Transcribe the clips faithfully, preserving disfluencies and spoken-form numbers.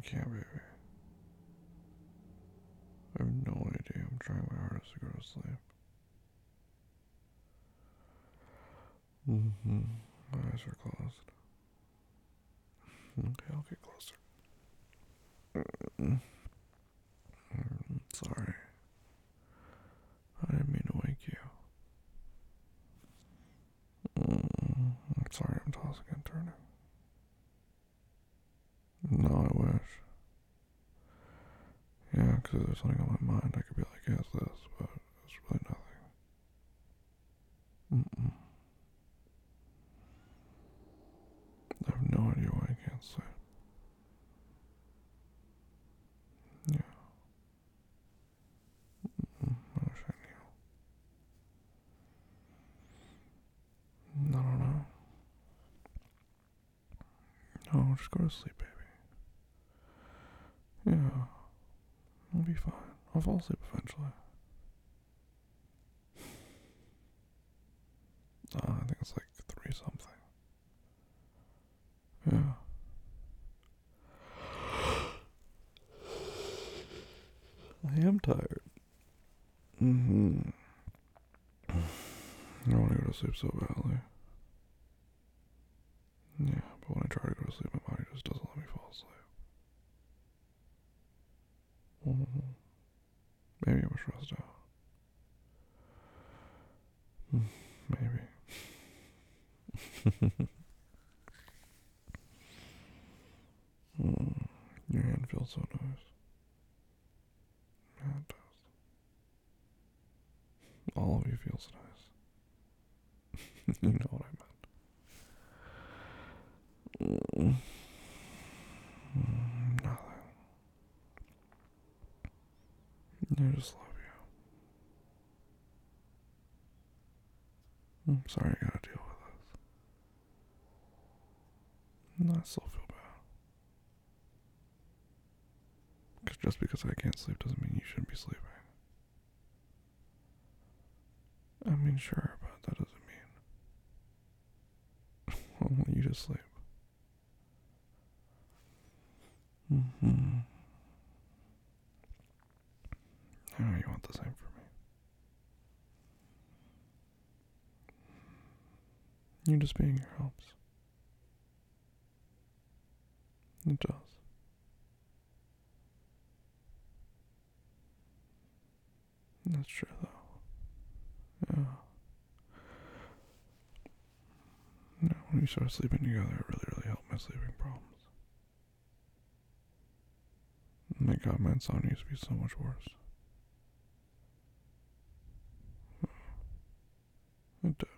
can't, baby. I have no idea. I'm trying my hardest to go to sleep. Mm-hmm. My eyes are closed. Okay, I'll get closer. Mm-mm. Sorry. I didn't mean to wake you. Mm, I'm sorry I'm tossing and turning. No, I wish. Yeah, because if there's something on my mind, I could be like, yes, this, but it's really nothing. Mm-mm. I have no idea why I can't sleep. Yeah. Mm, I wish I knew. I don't know. No, just go to sleep, baby. Yeah, I'll be fine. I'll fall asleep eventually. Uh, I think it's like three something. Yeah. I am tired. Mm-hmm. I want to go to sleep so badly. Yeah, but when I try to go to sleep, my body just doesn't let me fall asleep. Mm-hmm. Maybe I was stressed out. Mm, maybe. Mm, your hand feels so nice. Yeah, it does. All of you feels nice. You know what I meant. Mm, mm, nothing. I just love you. I'm sorry I gotta deal with this. No, I still feel bad. Cause just because I can't sleep doesn't mean you shouldn't be sleeping. I mean, sure, but that doesn't mean I want you to sleep. Mm-hmm. I know you want the same for me. You just being here helps. It does. That's true, though. Yeah. No, when we started sleeping together, it really, really helped my sleeping problems. My God, my insomnia used to be so much worse. It did.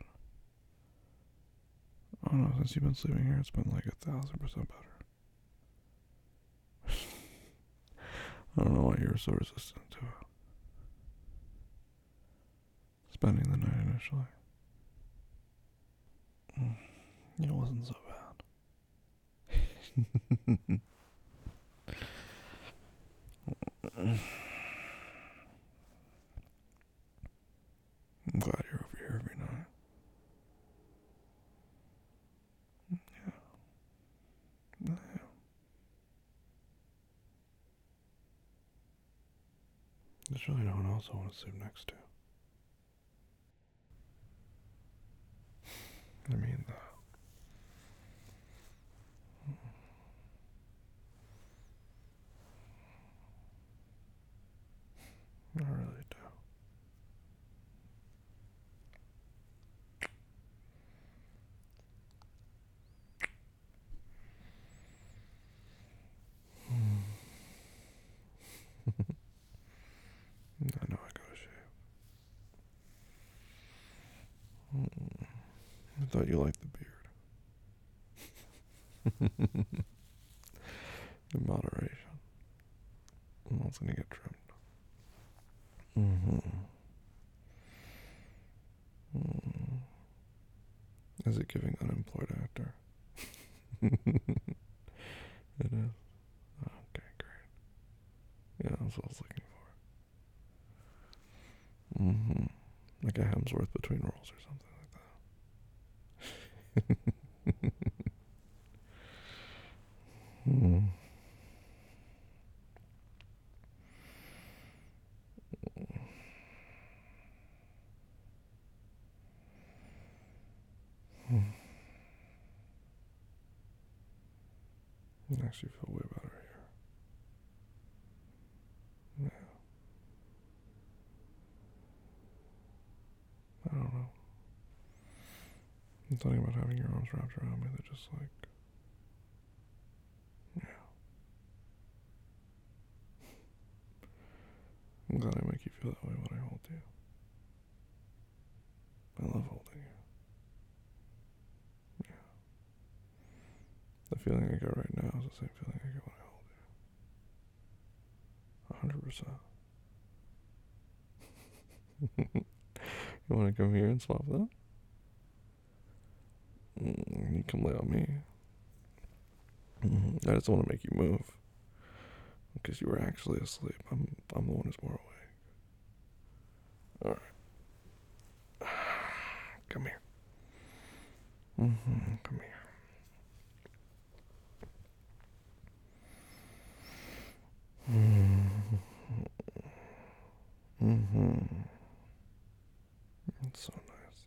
Oh no, since you've been sleeping here, it's been like a thousand percent better. I don't know why you were so resistant to it. Spending the night initially. Mm, it wasn't so bad. I'm glad you're over here every night. Yeah. Yeah. There's really no one else I want to sleep next to. I mean that. I really do. I know I gotta shave. Mm, I thought you liked the beard. In moderation. Well, it's gonna get trimmed. Mm-hmm. Mm. Is it giving unemployed actor? It is. Okay, great. Yeah, that's what I was looking for. Mm-hmm. Like a Hemsworth between roles or something like that. Hmm. makes you feel way better here. Yeah. I don't know. Something about having your arms wrapped around me that just like, yeah. I'm glad I make you feel that way when I hold you. I love holding you. Yeah. The feeling I get right now is the same feeling I get when I hold you. A hundred percent. You want to come here and swap that? Mm, you come lay on me. Mm, I just want to make you move. Because you were actually asleep. I'm I'm the one who's more awake. Alright. Come here. Mm-hmm. Come here. Mm-hmm. Mm-hmm. It's so nice.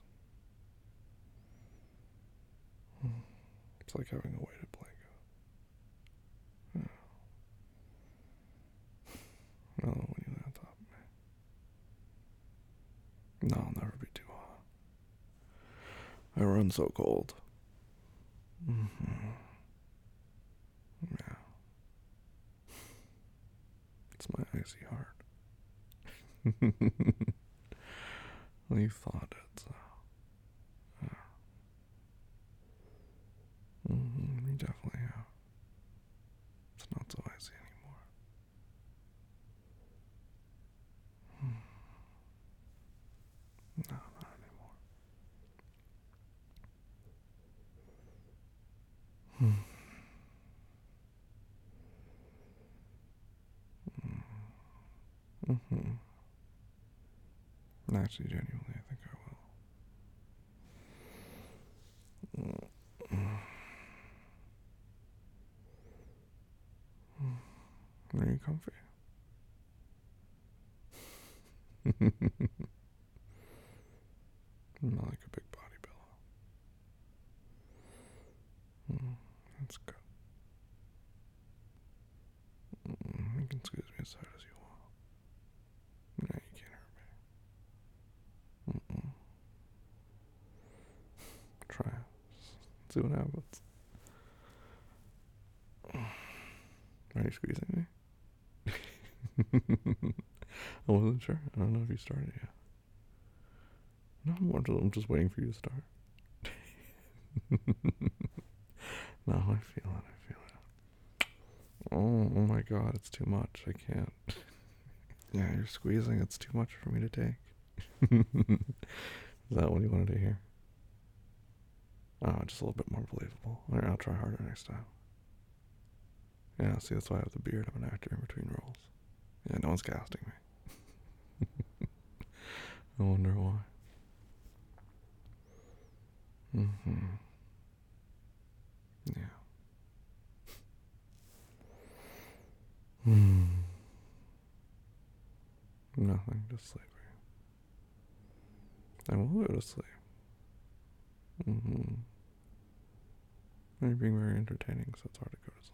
It's like having a weighted blanket. Yeah. I love when you lay on top of me. No, I'll never be too hot. I run so cold. Mm-hmm. Yeah. It's my icy heart. Well, you thought it, so. Yeah. Mm-hmm. You definitely have. It's not so icy anymore. No, not anymore. Mm-hmm. Actually, genuinely, I think I will. Are you comfy? Not like a big body pillow. Mm, that's good. Mm, you can squeeze me as hard as you want. No, you can't hurt me. Mm-mm. Try it. See what happens. Are you squeezing me? I wasn't sure. I don't know if you started yet. No, I'm just, I'm just waiting for you to start. No, I feel it. I feel it. Oh, oh my god, it's too much. I can't. Yeah, you're squeezing. It's too much for me to take. Is that what you wanted to hear? Oh, just a little bit more believable. Alright, I'll try harder next time. Yeah, see, that's why I have the beard. I'm an actor in between roles. Yeah, no one's casting me. I wonder why. Mm-hmm. Yeah. Hmm. Nothing, just sleeping. I will go to sleep. Mm-hmm. You're being very entertaining, so it's hard to go to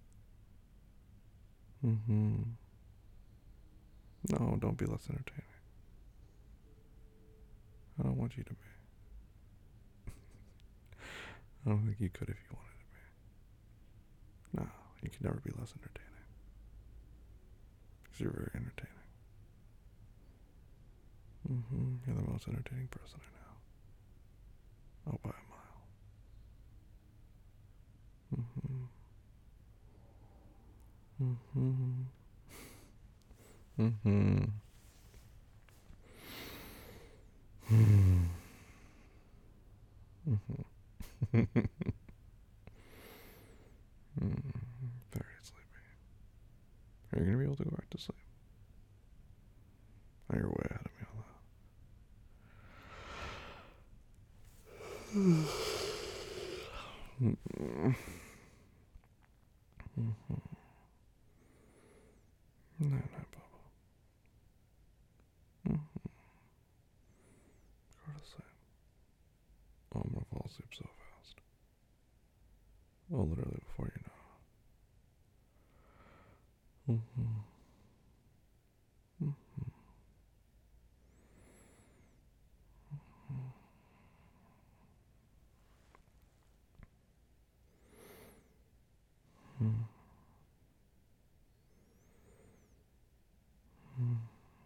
sleep. Mm-hmm. No, don't be less entertaining. I don't want you to be. I don't think you could if you wanted to be. No, you can never be less entertaining. Because you're very entertaining. Mm-hmm. You're the most entertaining person I know. Oh, by a mile. Mm-hmm. Mm-hmm. Mm-hmm. Hmm. Mm-hmm. mm, very sleepy. Are you gonna be able to go back to sleep? Oh, you're way ahead of me on that. Mm-hmm. Mm-hmm. Night night, Bubba. Mm-hmm. Go to sleep. Oh, I'm gonna fall asleep so fast. Oh, literally before you know. Mm-hmm. Mm-hmm. Mm-hmm. Mm-hmm.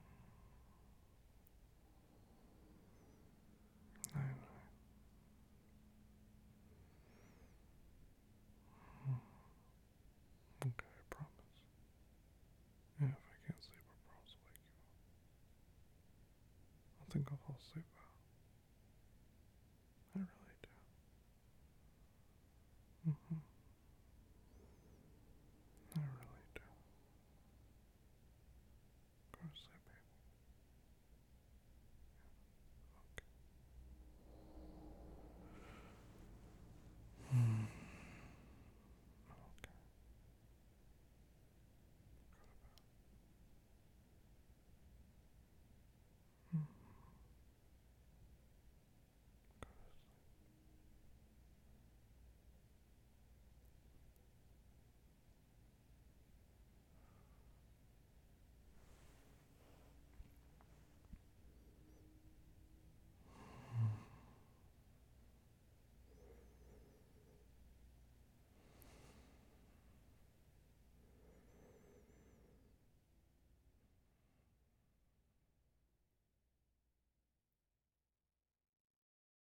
I know. Okay, I promise. Yeah, if I can't sleep, I promise I'll wake you up. I think I'll fall asleep now. I really do. Mm-hmm.